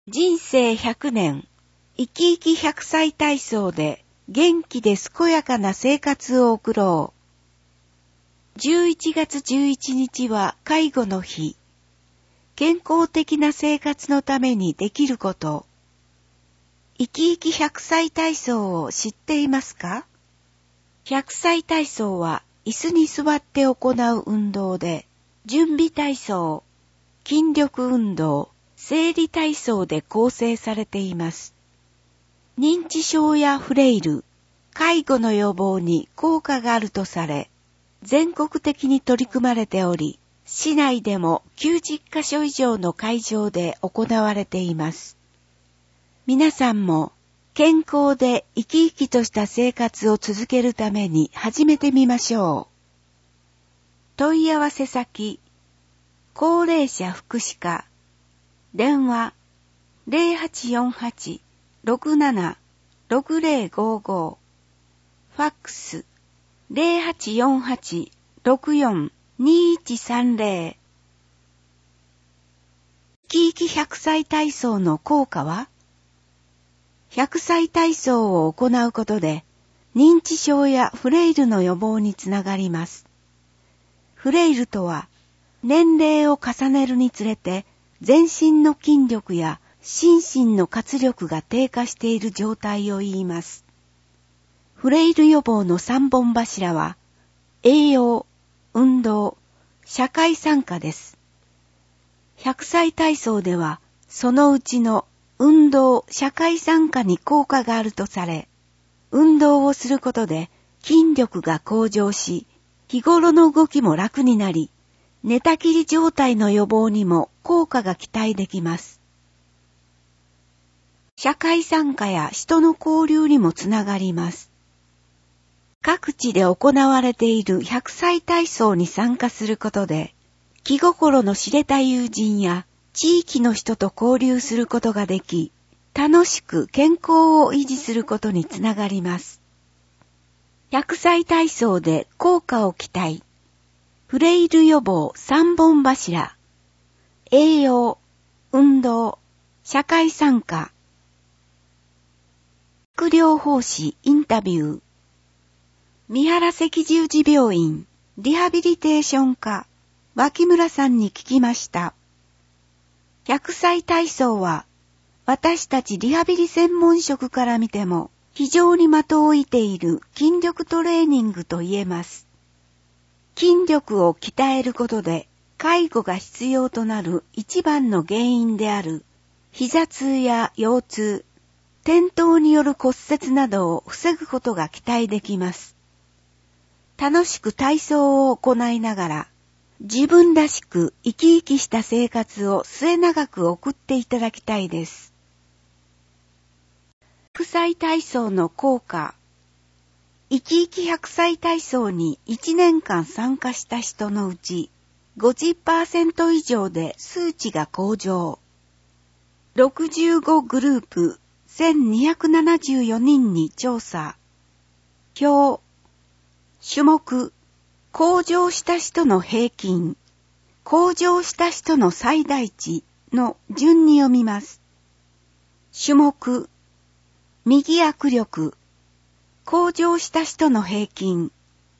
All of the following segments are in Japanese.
人生100年、生き生き100歳体操で元気で健やかな生活を送ろう。11月11日は介護の日。健康的な生活のためにできること。生き生き100歳体操を知っていますか？ 100 歳体操は椅子に座って行う運動で、準備体操、筋力運動、生理体操で構成されています。認知症やフレイル、介護の予防に効果があるとされ、全国的に取り組まれており、市内でも90カ所以上の会場で行われています。皆さんも健康で生き生きとした生活を続けるために始めてみましょう。問い合わせ先、高齢者福祉課、電話 0848-67-6055 ファックス 0848-64-2130 生き生き100歳体操の効果は？ 100 歳体操を行うことで認知症やフレイルの予防につながります。フレイルとは年齢を重ねるにつれて全身の筋力や心身の活力が低下している状態を言います。フレイル予防の3本柱は、栄養、運動、社会参加です。100歳体操では、そのうちの運動、社会参加に効果があるとされ、運動をすることで筋力が向上し、日頃の動きも楽になり、寝たきり状態の予防にも効果が期待できます。社会参加や人の交流にもつながります。各地で行われている100歳体操に参加することで、気心の知れた友人や地域の人と交流することができ、楽しく健康を維持することにつながります。100歳体操で効果を期待。フレイル予防3本柱。栄養、運動、社会参加。副療法士インタビュー。三原赤十字病院リハビリテーション科脇村さんに聞きました。100歳体操は私たちリハビリ専門職から見ても非常に的を射ている筋力トレーニングと言えます。筋力を鍛えることで介護が必要となる一番の原因である膝痛や腰痛、転倒による骨折などを防ぐことが期待できます。楽しく体操を行いながら自分らしく生き生きした生活を末永く送っていただきたいです。100歳体操の効果。生き生き100歳体操に1年間参加した人のうち 50% 以上で数値が向上。65グループ1274人に調査。表。種目。向上した人の平均。向上した人の最大値の順に読みます。種目。右握力。向上した人の平均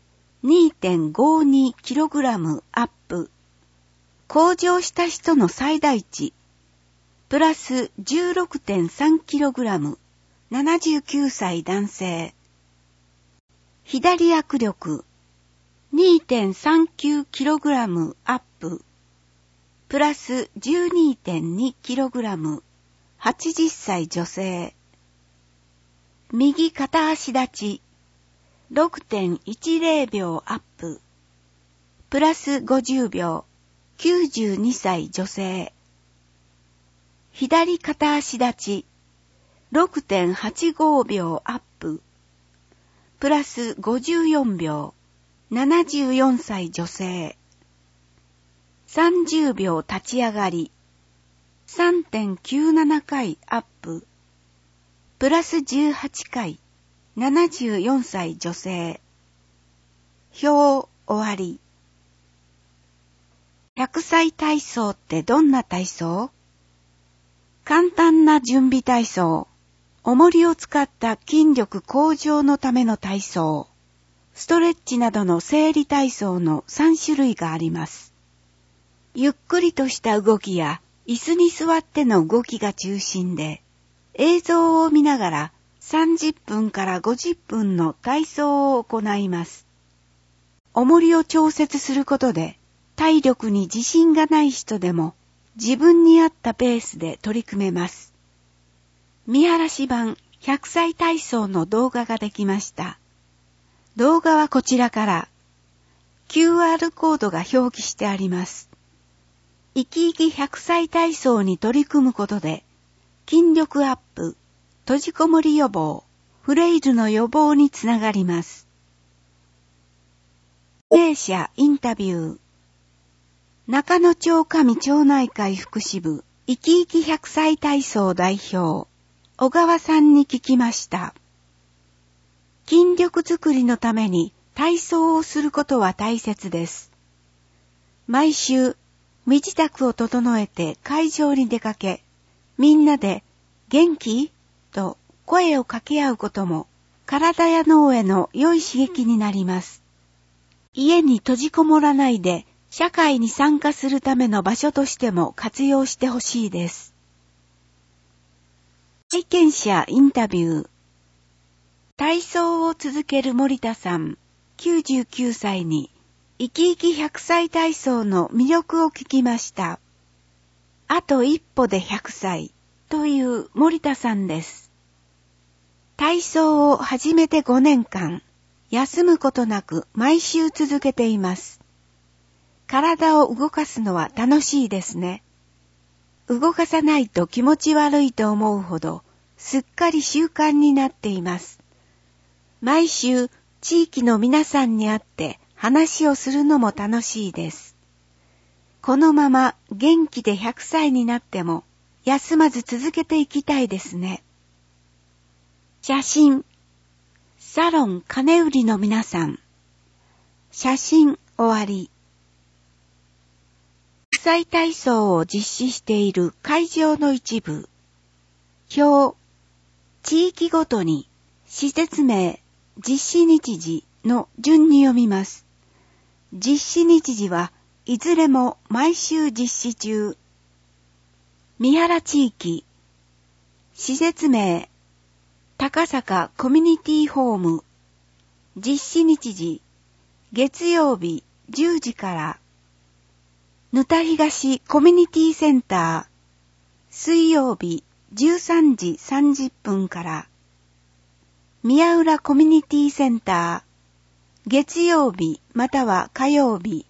2.52kg アップ。向上した人の最大値プラス 16.3kg 79歳男性。左握力 2.39kg アップ。プラス 12.2kg 80歳女性。右片足立ち 6.10 秒アップ。プラス50秒92歳女性。左片足立ち 6.85 秒アップ。プラス54秒74歳女性。30秒立ち上がり 3.97 回アップ。プラス18回、74歳女性。表終わり。100歳体操ってどんな体操？ 簡単な準備体操、重りを使った筋力向上のための体操、ストレッチなどの生理体操の3種類があります。ゆっくりとした動きや椅子に座っての動きが中心で、映像を見ながら30分から50分の体操を行います。重りを調節することで、体力に自信がない人でも自分に合ったペースで取り組めます。見晴らし版100歳体操の動画ができました。動画はこちらから QR コードが表記してあります。生き生き100歳体操に取り組むことで筋力アップ、閉じこもり予防、フレイルの予防につながります。弊社インタビュー。中野町上町内会福祉部生き生き100歳体操代表、小川さんに聞きました。筋力づくりのために体操をすることは大切です。毎週、身支度を整えて会場に出かけ、みんなで元気？と声を掛け合うことも体や脳への良い刺激になります。家に閉じこもらないで社会に参加するための場所としても活用してほしいです。体験者インタビュー。体操を続ける森田さん、99歳に生き生き100歳体操の魅力を聞きました。あと一歩で100歳という森田さんです。体操を始めて5年間、休むことなく毎週続けています。体を動かすのは楽しいですね。動かさないと気持ち悪いと思うほど、すっかり習慣になっています。毎週、地域の皆さんに会って話をするのも楽しいです。このまま元気で100歳になっても、休まず続けていきたいですね。写真。サロン金売りの皆さん。写真終わり。100歳体操を実施している会場の一部。表。地域ごとに施設名、実施日時の順に読みます。実施日時はいずれも毎週実施中。三原地域。施設名、高坂コミュニティホーム。実施日時、月曜日10時から。沼田東コミュニティセンター。水曜日13時30分から。宮浦コミュニティセンター。月曜日または火曜日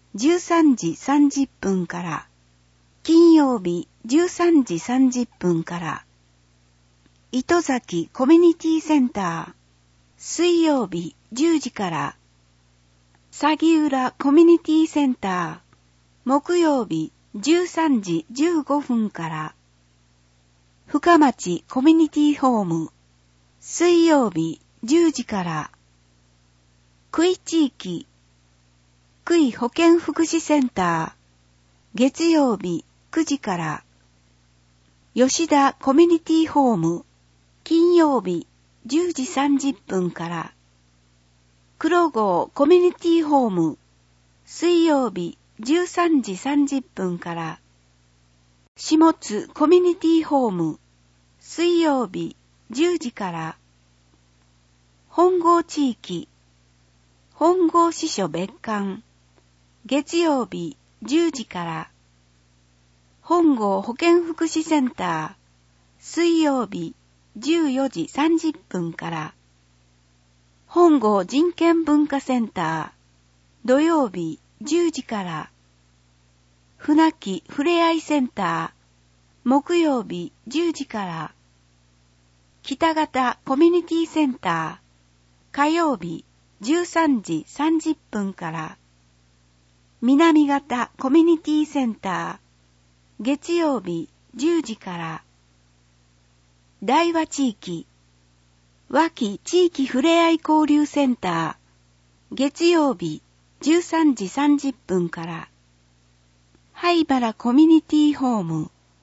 13時30分から。金曜日13時30分から。糸崎コミュニティセンター。水曜日10時から。鷺浦コミュニティセンター。木曜日13時15分から。深町コミュニティホーム。水曜日10時から。久井地域。久井保健福祉センター。月曜日9時から。吉田コミュニティホーム。金曜日10時30分から。黒郷コミュニティホーム。水曜日13時30分から。下津コミュニティホーム。水曜日10時から。本郷地域。本郷支所別館。月曜日10時から。本郷保健福祉センター。水曜日14時30分から。本郷人権文化センター。土曜日10時から。船木ふれあいセンター。木曜日10時から。北方コミュニティセンター。火曜日13時30分から。南方コミュニティセンター。月曜日10時から。大和地域。和木地域ふれあい交流センター。月曜日13時30分から。灰原コミュニティホーム。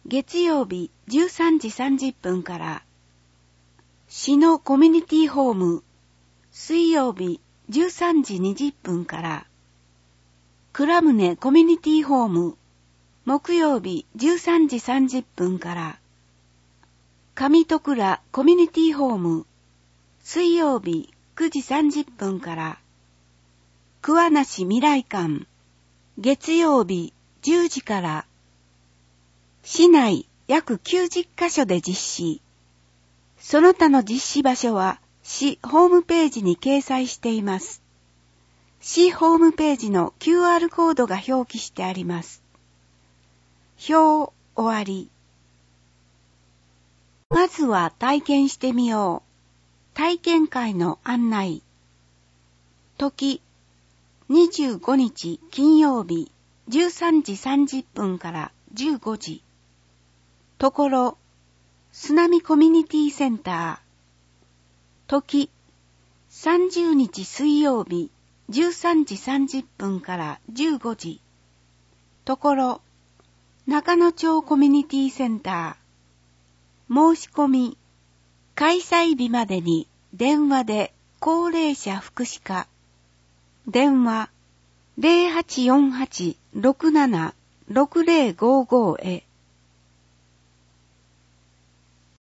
月曜日13時30分から、市のコミュニティホーム、水曜日13時20分から、倉宗コミュニティホーム、木曜日13時30分から、上戸倉コミュニティホーム、水曜日9時30分から、桑名市未来館、月曜日10時から、市内約90カ所で実施。その他の実施場所は市ホームページに掲載しています。市ホームページの QR コードが表記してあります。表終わり。まずは体験してみよう。体験会の案内。時、25日金曜日13時30分から15時。ところ、すなみコミュニティセンター。時、30日水曜日13時30分から15時。ところ、中野町コミュニティセンター。申し込み、開催日までに電話で高齢者福祉課。電話 0848-67-6055 へ。